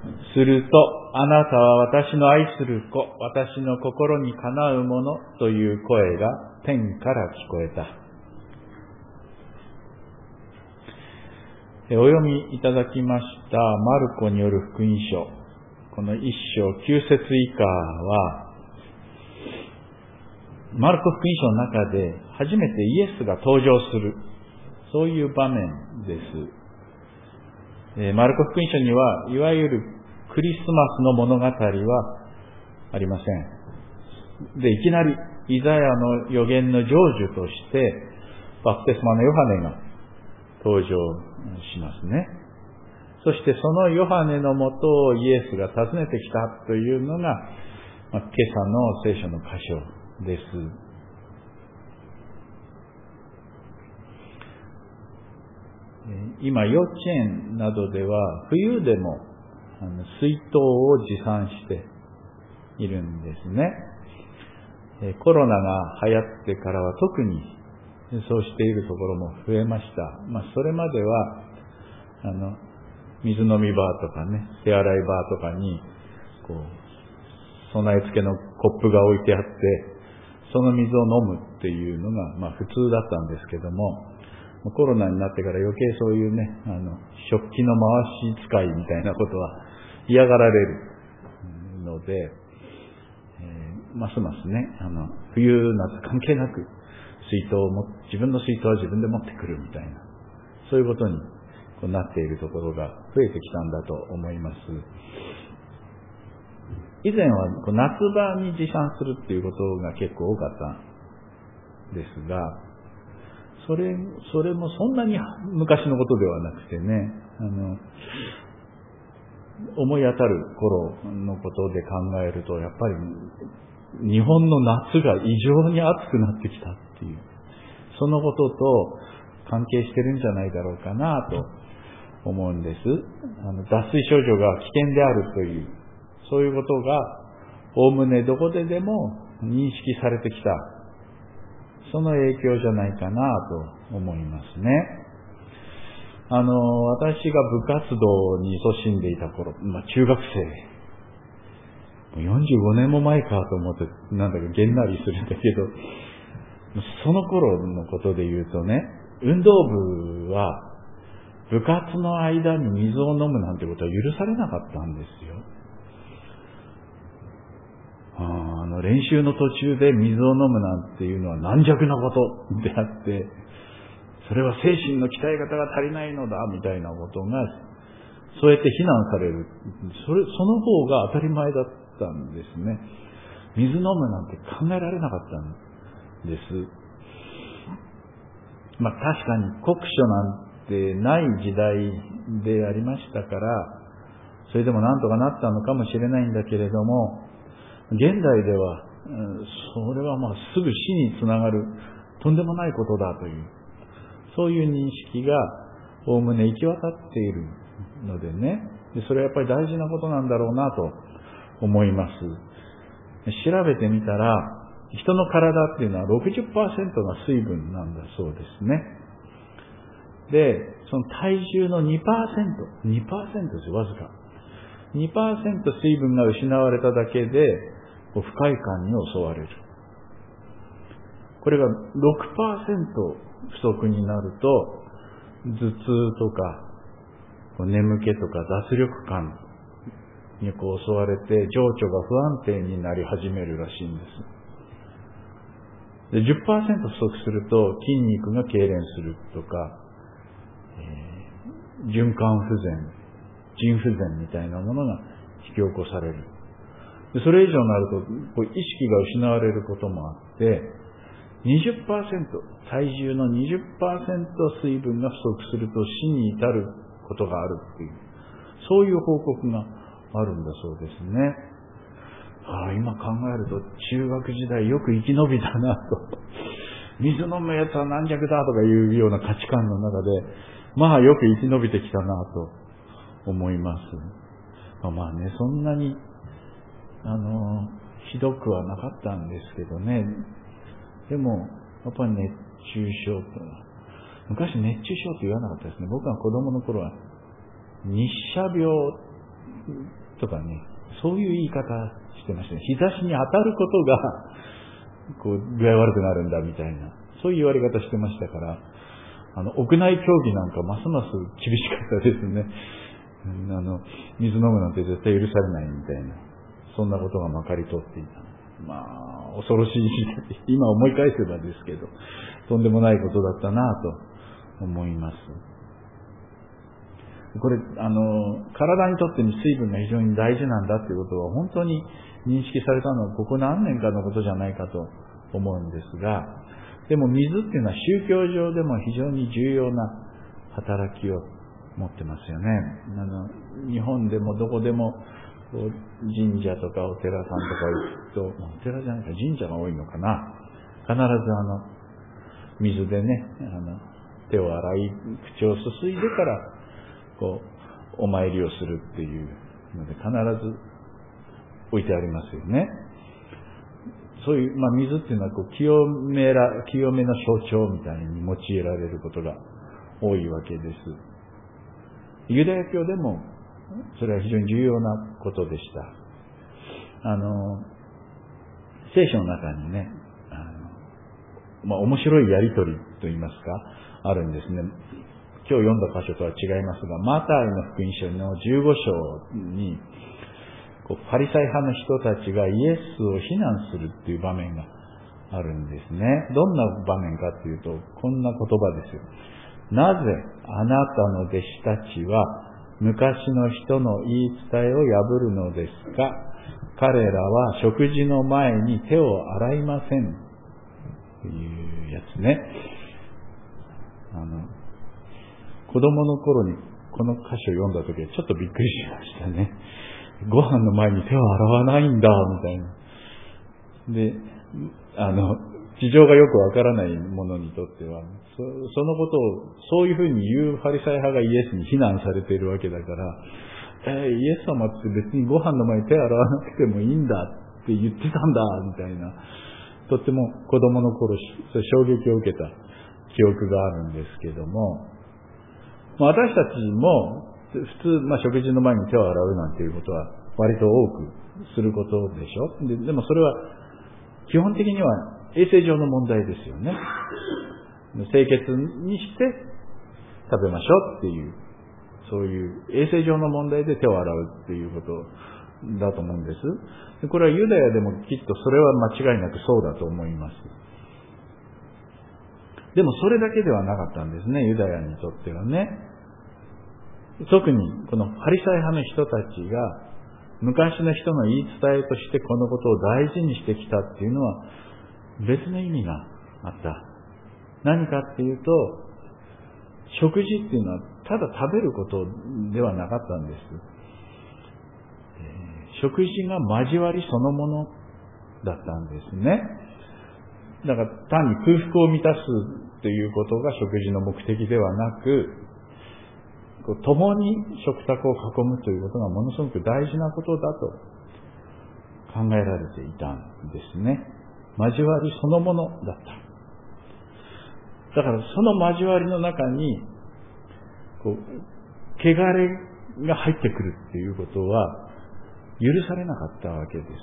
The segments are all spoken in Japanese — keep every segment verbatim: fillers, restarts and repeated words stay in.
すると、あなたは私の愛する子、私の心にかなうものという声が天から聞こえた。お読みいただきましたマルコによる福音書、この一章九節以下は、マルコ福音書の中で初めてイエスが登場する、そういう場面です。マルコ福音書には、いわゆるクリスマスの物語はありません。で、いきなりイザヤの予言の成就として、バプテスマのヨハネが登場しますね。そしてそのヨハネのもとをイエスが訪ねてきたというのが、まあ、今朝の聖書の箇所です。今、幼稚園などでは冬でもあの水筒を持参しているんですね。コロナが流行ってからは特にそうしているところも増えました。まあ、それまではあの水飲みバーとかね、手洗いバーとかにこう備え付けのコップが置いてあって、その水を飲むっていうのがまあ普通だったんですけども、コロナになってから余計そういうね、あの食器の回し使いみたいなことは嫌がられるので、えー、ますますね、あの冬夏関係なく水筒をも自分の水筒は自分で持ってくるみたいな、そういうことにこうなっているところが増えてきたんだと思います。以前はこう夏場に持参するっていうことが結構多かったんですが、それそれもそんなに昔のことではなくてね、あの思い当たる頃のことで考えると、やっぱり日本の夏が異常に暑くなってきたっていう、そのことと関係してるんじゃないだろうかなと思うんです。あの脱水症状が危険であるという、そういうことがおおむねどこででも認識されてきた、その影響じゃないかなと思いますね。あの私が部活動に勤しんでいた頃、まあ、中学生よんじゅうごねんも前かと思ってなんだかげんなりするんだけど、その頃のことで言うとね、運動部は部活の間に水を飲むなんてことは許されなかったんですよ。あの練習の途中で水を飲むなんていうのは軟弱なことであって、それは精神の鍛え方が足りないのだみたいなことがそうやって非難される、それその方が当たり前だったんですね。水飲むなんて考えられなかったんです。まあ確かに国書なんてない時代でありましたから、それでもなんとかなったのかもしれないんだけれども、現代ではそれはまあすぐ死につながるとんでもないことだという、そういう認識がおおむね行き渡っているのでね、でそれはやっぱり大事なことなんだろうなと思います。調べてみたら、人の体っていうのは ろくじゅっパーセント が水分なんだそうですね。で、その体重の にパーセント、にパーセント ですよ、わずか。にパーセント 水分が失われただけで、不快感に襲われる。これが ろくパーセント 不足になると、頭痛とか、眠気とか脱力感にこう襲われて、情緒が不安定になり始めるらしいんです。で じゅっパーセント 不足すると筋肉が痙攣するとか、えー、循環不全、腎不全みたいなものが引き起こされる。でそれ以上になるとこう意識が失われることもあって、にじゅっパーセント、体重の にじゅっパーセント 水分が不足すると死に至ることがあるっていう、そういう報告があるんだそうですね。ああ、今考えると中学時代よく生き延びたなと水飲むやつは軟弱だとかいうような価値観の中で、まあよく生き延びてきたなと思います。まあね、そんなにあのひどくはなかったんですけどね。でもやっぱり熱中症と、昔熱中症って言わなかったですね。僕が子供の頃は日射病とかね、そういう言い方してましたね。日差しに当たることが、こう、具合悪くなるんだみたいな、そういう言われ方してましたから、あの、屋内競技なんかますます厳しかったですね。あの、水飲むなんて絶対許されないみたいな、そんなことがまかり通っていた。まあ、恐ろしい、今思い返せばですけど、とんでもないことだったなと思います。これ、あの、体にとってに水分が非常に大事なんだということは本当に認識されたのはここ何年かのことじゃないかと思うんですが、でも水っていうのは宗教上でも非常に重要な働きを持ってますよね。あの、日本でもどこでも神社とかお寺さんとか行くと、お寺じゃないか、神社が多いのかな。必ずあの、水でね、あの、手を洗い、口をすすいでから、こう、お参りをするっていうので、必ず置いてありますよね。そういう、まあ、水っていうのは、こう、清めら、清めの象徴みたいに用いられることが多いわけです。ユダヤ教でも、それは非常に重要なことでした。あの、聖書の中にね、あの、まあ、面白いやりとりと言いますか、あるんですね。今日読んだ箇所とは違いますが、マタイの福音書のじゅうご章に、こうファリサイ派の人たちがイエスを非難するっていう場面があるんですね。どんな場面かっていうと、こんな言葉ですよ。なぜあなたの弟子たちは昔の人の言い伝えを破るのですか？彼らは食事の前に手を洗いません。というやつね。あの、子供の頃にこの歌詞を読んだ時はちょっとびっくりしましたね。ご飯の前に手を洗わないんだ、みたいな。で、あの、事情がよくわからない者にとっては、そ, そのことを、そういうふうに言うファリサイ派がイエスに非難されているわけだから、えー、イエス様って別にご飯の前に手洗わなくてもいいんだって言ってたんだ、みたいな。とっても子供の頃、それ衝撃を受けた記憶があるんですけども、私たちも普通、まあ、食事の前に手を洗うなんていうことは割と多くすることでしょ。で、でもそれは基本的には衛生上の問題ですよね。清潔にして食べましょうっていう、そういう衛生上の問題で手を洗うっていうことだと思うんです。でこれはユダヤでもきっとそれは間違いなくそうだと思います。でもそれだけではなかったんですね、ユダヤにとってはね。特にこのファリサイ派の人たちが昔の人の言い伝えとしてこのことを大事にしてきたっていうのは別の意味があった。何かっていうと、食事っていうのはただ食べることではなかったんです。食事が交わりそのものだったんですね。だから単に空腹を満たすということが食事の目的ではなく、共に食卓を囲むということがものすごく大事なことだと考えられていたんですね。交わりそのものだった。だからその交わりの中にこう汚れが入ってくるっていうことは許されなかったわけです。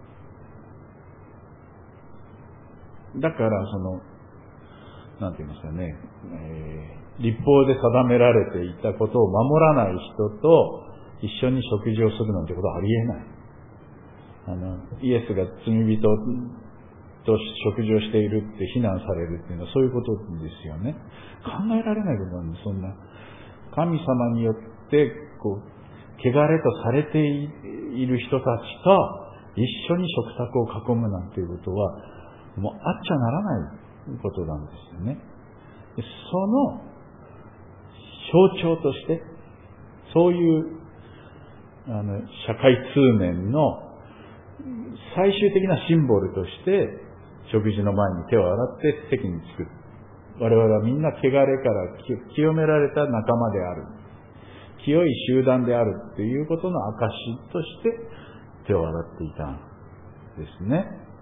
だからそのなんて言いますかね、えー、律法で定められていたことを守らない人と一緒に食事をするなんてことはありえない。あのイエスが罪人と食事をしているって非難されるっていうのはそういうことですよね。考えられないことなんです。そんな神様によってこう汚れとされている人たちと一緒に食卓を囲むなんていうことはもうあっちゃならないことなんですよね。その象徴としてそういうあの社会通念の最終的なシンボルとして食事の前に手を洗って席に着く。我々はみんな汚れから清められた仲間である。清い集団であるっていうことの証として手を洗っていたんですね。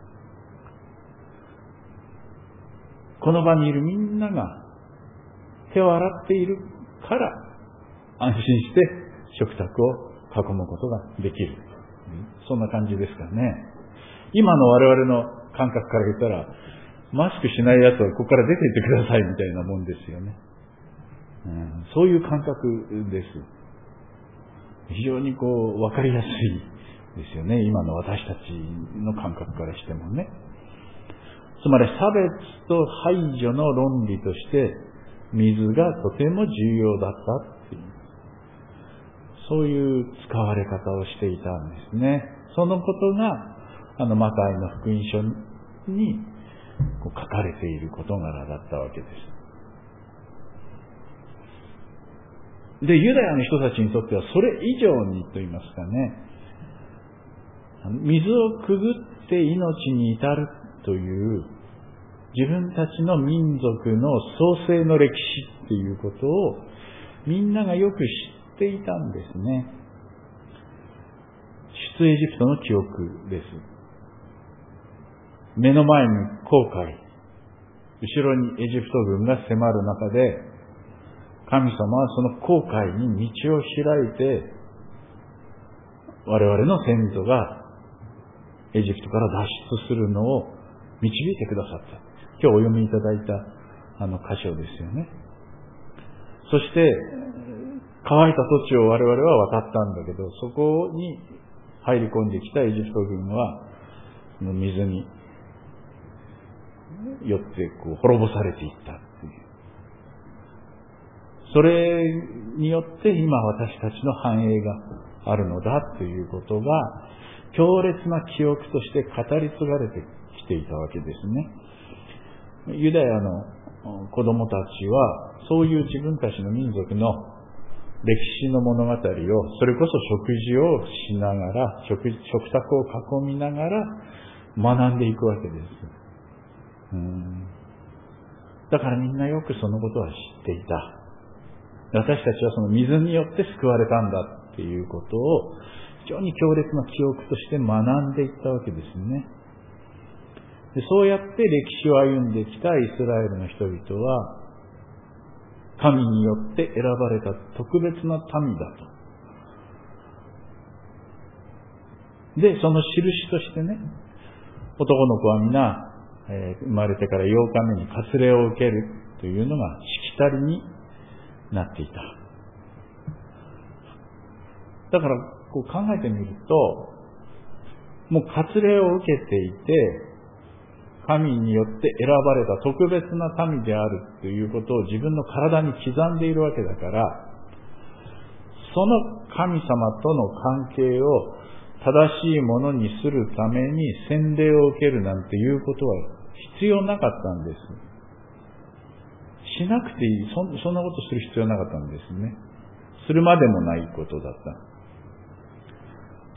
この場にいるみんなが手を洗っているから安心して食卓を囲むことができる。そんな感じですかね。今の我々の感覚から言ったら、マスクしない奴はここから出て行ってくださいみたいなもんですよね。うん、そういう感覚です。非常にこう、わかりやすいですよね。今の私たちの感覚からしてもね。つまり差別と排除の論理として、水がとても重要だったっていう、そういう使われ方をしていたんですね。そのことが、あの、マタイの福音書にこう書かれている事柄だったわけです。で、ユダヤの人たちにとってはそれ以上にと言いますかね、水をくぐって命に至るという自分たちの民族の創生の歴史っていうことをみんながよく知っていたんですね。出エジプトの記憶です。目の前に紅海、後ろにエジプト軍が迫る中で、神様はその紅海に道を開いて、我々の先祖がエジプトから脱出するのを導いてくださった。今日お読みいただいたあの箇所ですよね。そして、乾いた土地を我々は渡ったんだけど、そこに入り込んできたエジプト軍は、水によってこう滅ぼされていったっていう。それによって今私たちの繁栄があるのだということが強烈な記憶として語り継がれてきていたわけですね。ユダヤの子供たちはそういう自分たちの民族の歴史の物語をそれこそ食事をしながら 食, 食卓を囲みながら学んでいくわけです。うん、だからみんなよくそのことは知っていた。私たちはその水によって救われたんだっていうことを非常に強烈な記憶として学んでいったわけですね。でそうやって歴史を歩んできたイスラエルの人々は神によって選ばれた特別な民だと。で、その印としてね、男の子は皆、えー、生まれてからようかめに割礼を受けるというのがしきたりになっていた。だからこう考えてみると、もう割礼を受けていて、神によって選ばれた特別な民であるということを自分の体に刻んでいるわけだから、その神様との関係を正しいものにするために洗礼を受けるなんていうことは必要なかったんです。しなくていい、そ, そんなことする必要なかったんですね。するまでもないことだった。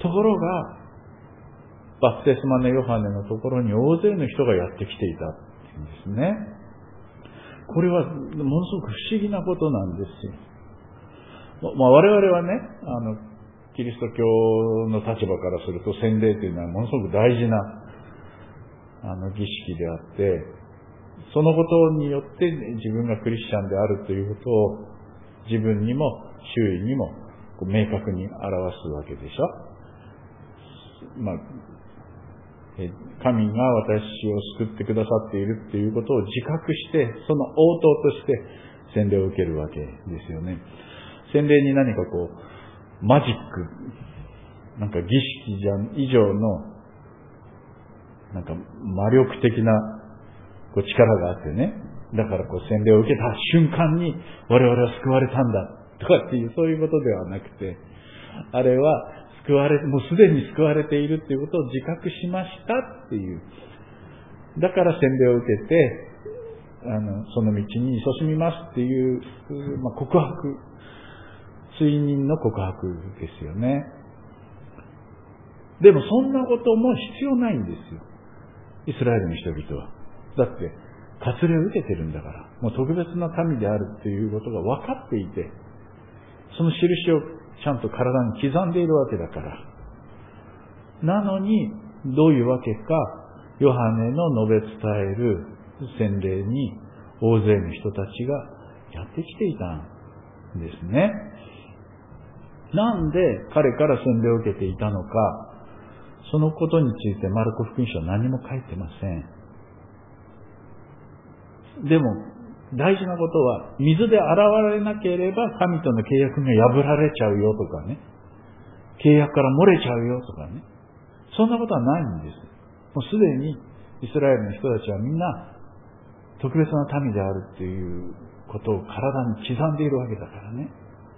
ところが、バプテスマのヨハネのところに大勢の人がやってきていたっていうんですね。これはものすごく不思議なことなんですよ。まあ、我々はね、あの、キリスト教の立場からすると洗礼というのはものすごく大事なあの儀式であって、そのことによって自分がクリスチャンであるということを自分にも周囲にもこう明確に表すわけでしょ。まあ、神が私を救ってくださっているということを自覚して、その応答として洗礼を受けるわけですよね。洗礼に何かこうマジック、なんか儀式じゃ以上のなんか魔力的なこう力があってね、だからこう洗礼を受けた瞬間に我々は救われたんだとかっていうそういうことではなくて、あれは救われもうすでに救われているということを自覚しましたっていう、だから洗礼を受けてあのその道に進みますっていう、まあ、告白、追認の告白ですよね。でもそんなことも必要ないんですよ、イスラエルの人々は。だって割礼を受けてるんだから、もう特別な民であるっていうことが分かっていて、その印をちゃんと体に刻んでいるわけだから。なのにどういうわけか、ヨハネの述べ伝える洗礼に大勢の人たちがやってきていたんですね。 なんで彼から洗礼を受けていたのか、そのことについてマルコ福音書は何も書いてません。でも大事なことは、水で洗われなければ神との契約が破られちゃうよとかね、契約から漏れちゃうよとかね、そんなことはないんです。もうすでにイスラエルの人たちはみんな特別な民であるっていうことを体に刻んでいるわけだからね。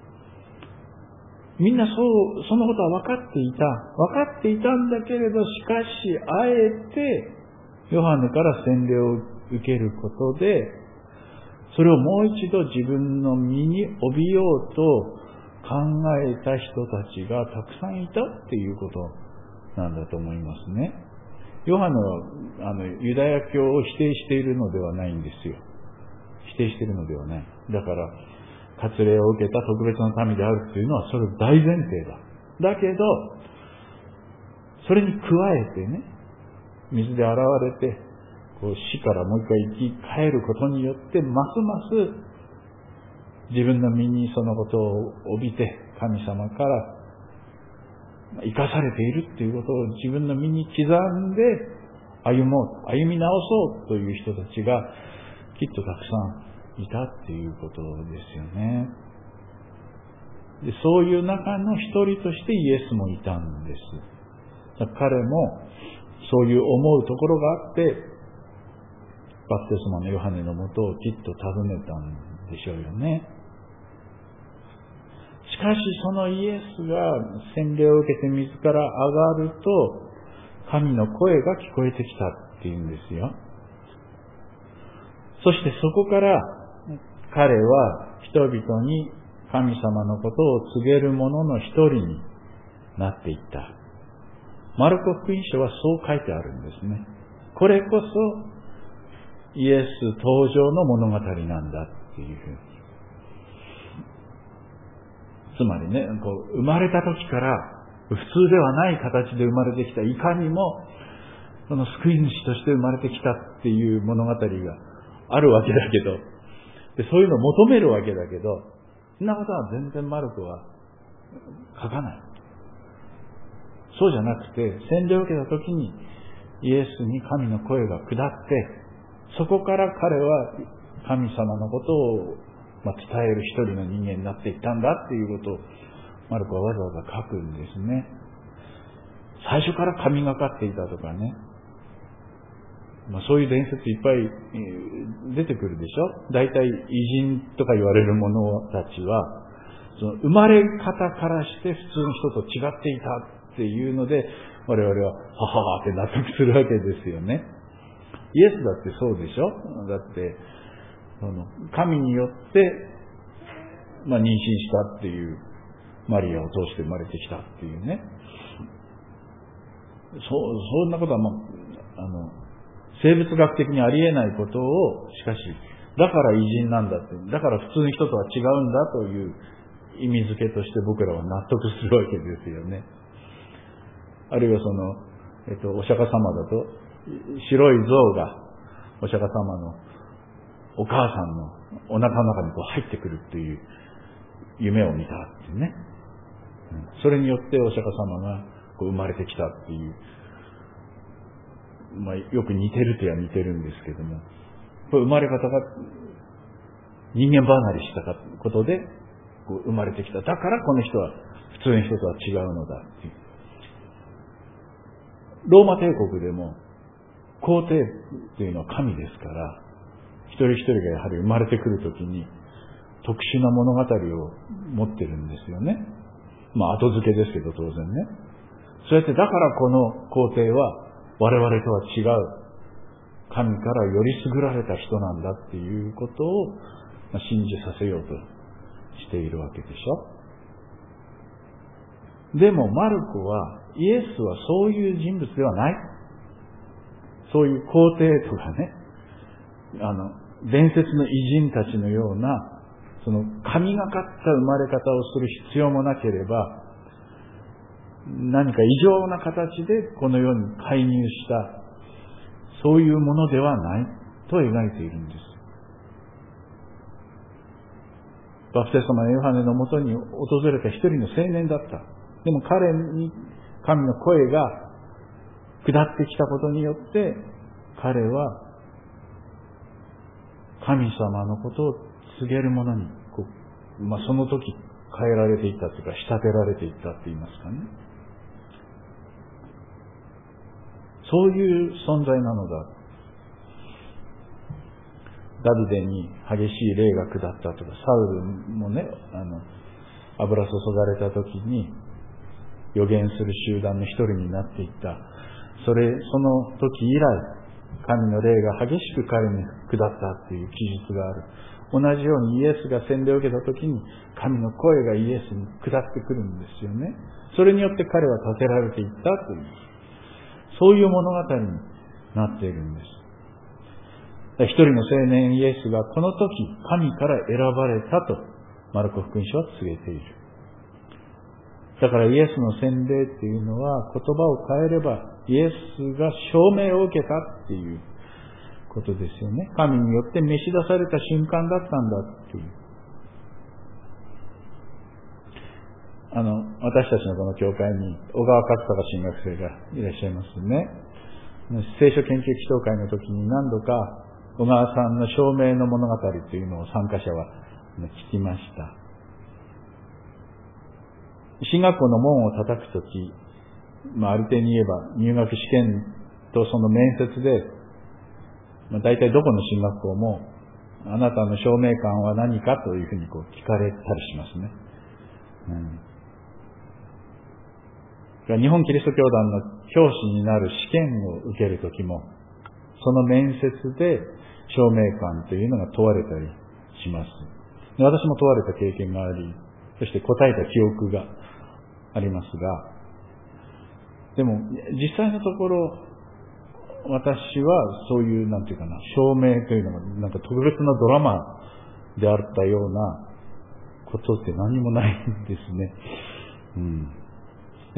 みんなそう、そのことは分かっていた。分かっていたんだけれど、しかし、あえて、ヨハネから洗礼を受けることで、それをもう一度自分の身に帯びようと考えた人たちがたくさんいたっていうことなんだと思いますね。ヨハネは、あの、ユダヤ教を否定しているのではないんですよ。否定しているのではない。だから、割礼を受けた特別な民であるっていうのはそれ大前提だ。だけど、それに加えてね、水で洗われて、こう死からもう一回生き返ることによって、ますます自分の身にそのことを帯びて、神様から生かされているっていうことを自分の身に刻んで歩もう、歩み直そうという人たちがきっとたくさんいたっていうことですよね。で、そういう中の一人としてイエスもいたんです。彼もそういう思うところがあって、バプテスマのヨハネのもとをきっと訪ねたんでしょうよね。しかしそのイエスが洗礼を受けて水から上がると、神の声が聞こえてきたっていうんですよ。そしてそこから彼は人々に神様のことを告げる者の一人になっていった。マルコ福音書はそう書いてあるんですね。これこそイエス登場の物語なんだっていうふうに。つまりね、こう生まれた時から普通ではない形で生まれてきた、いかにもその救い主として生まれてきたっていう物語があるわけだけど、でそういうのを求めるわけだけど、そんなことは全然マルコは書かない。そうじゃなくて、洗礼を受けた時にイエスに神の声が下って、そこから彼は神様のことをまあ伝える一人の人間になっていったんだっていうことをマルコはわざわざ書くんですね。最初から神がかっていたとかね、まあ、そういう伝説いっぱい出てくるでしょ。大体偉人とか言われる者たちは、その生まれ方からして普通の人と違っていたっていうので、我々ははははって納得するわけですよね。イエスだってそうでしょ。だってその神によって、まあ、妊娠したっていうマリアを通して生まれてきたっていうね。そそんなことは、まあ、あの生物学的にありえないことを、しかしだから偉人なんだって、だから普通の人とは違うんだという意味付けとして僕らは納得するわけですよね。あるいはその、えっと、お釈迦様だと、白い像がお釈迦様のお母さんのお腹の中にこう入ってくるっていう夢を見たってね。それによってお釈迦様がこう生まれてきたっていう、まあ、よく似てるとは似てるんですけども、これ生まれ方が人間離れしたことでこう生まれてきた。だからこの人は普通の人とは違うのだっていう。ローマ帝国でも皇帝というのは神ですから、一人一人がやはり生まれてくるときに特殊な物語を持ってるんですよね。まあ後付けですけど当然ね。そうやってだからこの皇帝は我々とは違う神からより優られた人なんだっていうことを信じさせようとしているわけでしょ。でもマルコはイエスはそういう人物ではない。そういう皇帝とかね、あの伝説の偉人たちのようなその神がかった生まれ方をする必要もなければ、何か異常な形でこの世に介入したそういうものではないと描いているんです。 バプテスマのヨハネのもとに訪れた一人の青年だった。でも彼に神の声が下ってきたことによって、彼は神様のことを告げる者に、こうまあ、その時変えられていったというか、仕立てられていったって言いますかね。そういう存在なのだ。ダビデに激しい霊が下ったとか、サウルもね、あの油注がれた時に預言する集団の一人になっていった。それその時以来、神の霊が激しく彼に下ったっていう記述がある。同じようにイエスが洗礼を受けた時に、神の声がイエスに下ってくるんですよね。それによって彼は立てられていったという、そういう物語になっているんです。一人の青年イエスがこの時神から選ばれたとマルコ福音書は告げている。だからイエスの洗礼っていうのは、言葉を変えればイエスが証明を受けたっていうことですよね。神によって召し出された瞬間だったんだっていう。あの私たちのこの教会に小川勝孝神学生がいらっしゃいますね。聖書研究祈祷会の時に何度か小川さんの証明の物語というのを参加者は聞きました。進学校の門を叩くとき、まあ、ある程度に言えば入学試験とその面接で、まあ、大体どこの進学校もあなたの証明感は何かというふうにこう聞かれたりしますね。うん、日本キリスト教団の教師になる試験を受けるときも、その面接で証明感というのが問われたりします。私も問われた経験があり、そして答えた記憶がありますが、でも実際のところ私はそういうなんていうかな、証明というのがなんか特別なドラマであったようなことって何もないんですね。うん。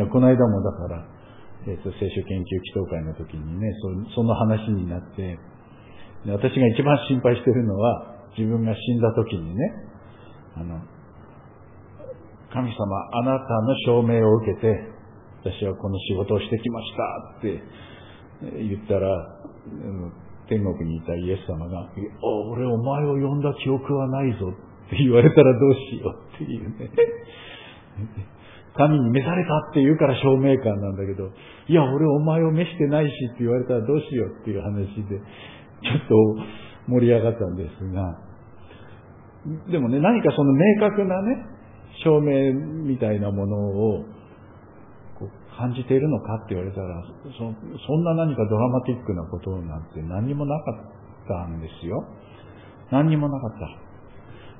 この間もだから、えーと、聖書研究祈祷会の時にね、そ, その話になって、私が一番心配しているのは、自分が死んだ時にね、あの神様、あなたの証明を受けて、私はこの仕事をしてきましたって言ったら、天国にいたイエス様が、俺お前を呼んだ記憶はないぞって言われたらどうしようっていうね。神に召されたって言うから証明感なんだけど、いや俺お前を召してないしって言われたらどうしようっていう話で、ちょっと盛り上がったんですが、でもね、何かその明確なね、証明みたいなものをこう感じているのかって言われたら、そ、そんな何かドラマティックなことなんて何にもなかったんですよ。何にもなかった。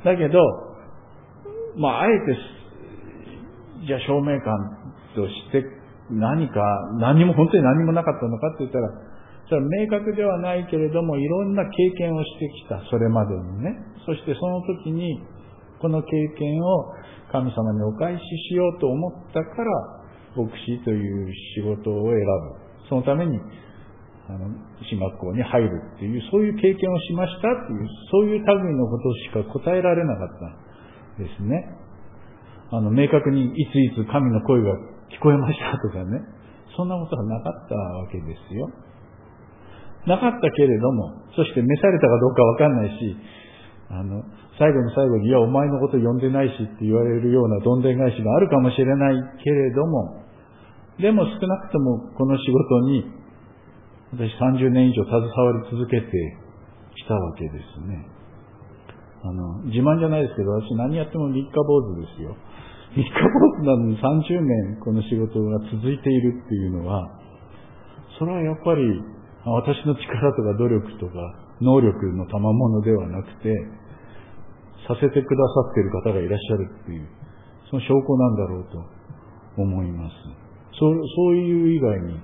だけど、まあ、あえて、じゃあ証明感として何か、何も、本当に何もなかったのかって言ったら、それは明確ではないけれども、いろんな経験をしてきた、それまでにね。そしてその時に、この経験を神様にお返ししようと思ったから、牧師という仕事を選ぶ。そのために、あの、進学校に入るっていう、そういう経験をしましたっていう、そういう類のことしか答えられなかったですね。あの、明確にいついつ神の声が聞こえましたとかね。そんなことはなかったわけですよ。なかったけれども、そして召されたかどうかわかんないし、あの、最後の最後に、いや、お前のこと呼んでないしって言われるようなどんでん返しがあるかもしれないけれども、でも少なくともこの仕事に、私さんじゅうねん以上携わり続けてきたわけですね。あの、自慢じゃないですけど、私何やっても三日坊主ですよ。三日坊主なのにさんじゅうねんこの仕事が続いているっていうのは、それはやっぱり私の力とか努力とか能力の賜物ではなくて、させてくださっている方がいらっしゃるっていう、その証拠なんだろうと思います。そう、そういう以外に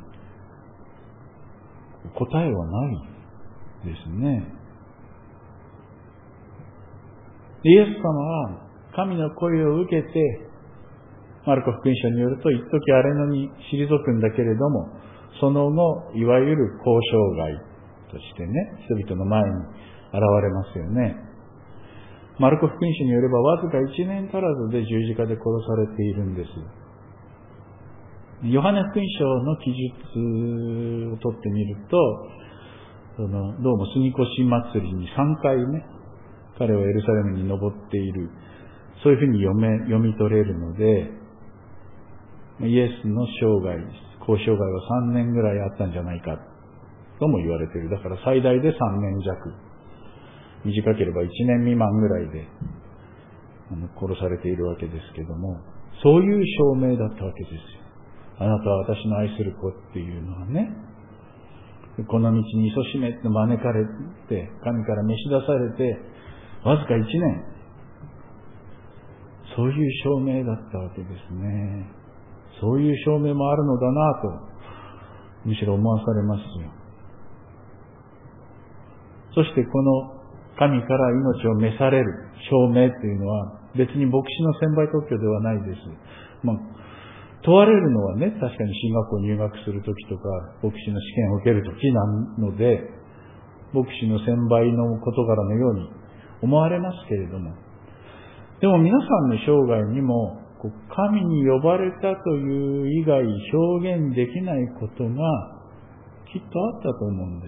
答えはないですね。イエス様は神の声を受けて、マルコ福音書によると、一時荒れ野に退くんだけれども、その後、いわゆる交渉外としてね、人々の前に現れますよね。 マルコ福音書によればわずかいちねん足らずで十字架で殺されているんです。ヨハネ福音書の記述を取ってみると、そのどうも杉越祭りにさんかいね、彼はエルサレムに登っている、そういうふうに読め、読み取れるので、イエスの生涯、公生涯はさんねんぐらいあったんじゃないかとも言われている。だから最大でさんねん弱。短ければいちねん未満ぐらいで殺されているわけですけども、そういう証明だったわけですよ。あなたは私の愛する子っていうのはね、この道に勤しめって招かれて、神から召し出されて、わずかいちねん。そういう証明だったわけですね。そういう証明もあるのだなと、むしろ思わされますよ。そしてこの神から命を召される証明というのは、別に牧師の専売特許ではないです。まあ、問われるのはね、確かに進学校入学するときとか、牧師の試験を受けるときなので、牧師の専売の事柄のように思われますけれども、でも皆さんの生涯にも、神に呼ばれたという以外表現できないことがきっとあったと思うんです。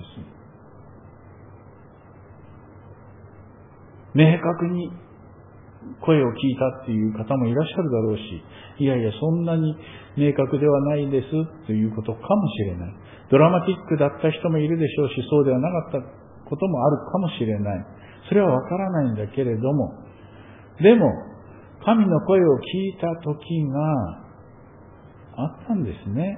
明確に声を聞いたっていう方もいらっしゃるだろうし、いやいやそんなに明確ではないですということかもしれない。ドラマティックだった人もいるでしょうし、そうではなかったこともあるかもしれない。それはわからないんだけれども、でも神の声を聞いた時があったんですね。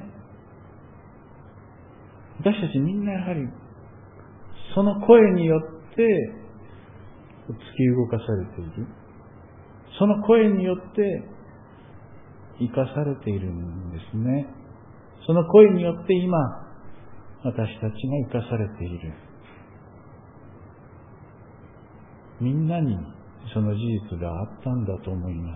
私たちみんなやはりその声によって突き動かされている。その声によって生かされているんですね。その声によって今私たちが生かされている。みんなにその事実があったんだと思います。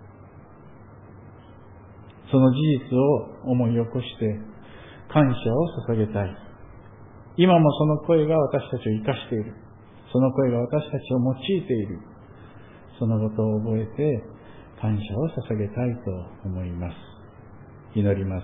その事実を思い起こして感謝を捧げたい。今もその声が私たちを生かしている。その声が私たちを用いている。そのことを覚えて感謝を捧げたいと思います。祈ります。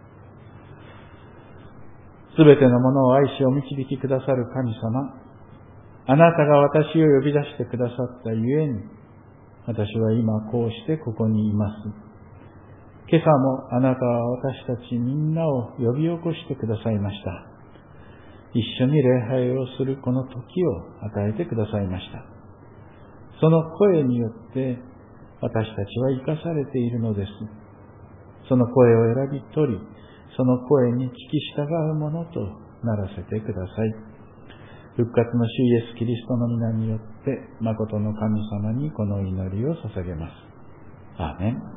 すべてのものを愛しお導きくださる神様、あなたが私を呼び出してくださったゆえに、私は今こうしてここにいます。今朝もあなたは私たちみんなを呼び起こしてくださいました。一緒に礼拝をするこの時を与えてくださいました。その声によって私たちは生かされているのです。その声を選び取り、その声に聞き従うものとならせてください。復活の主イエス・キリストの皆によって、誠の神様にこの祈りを捧げます。アーメン。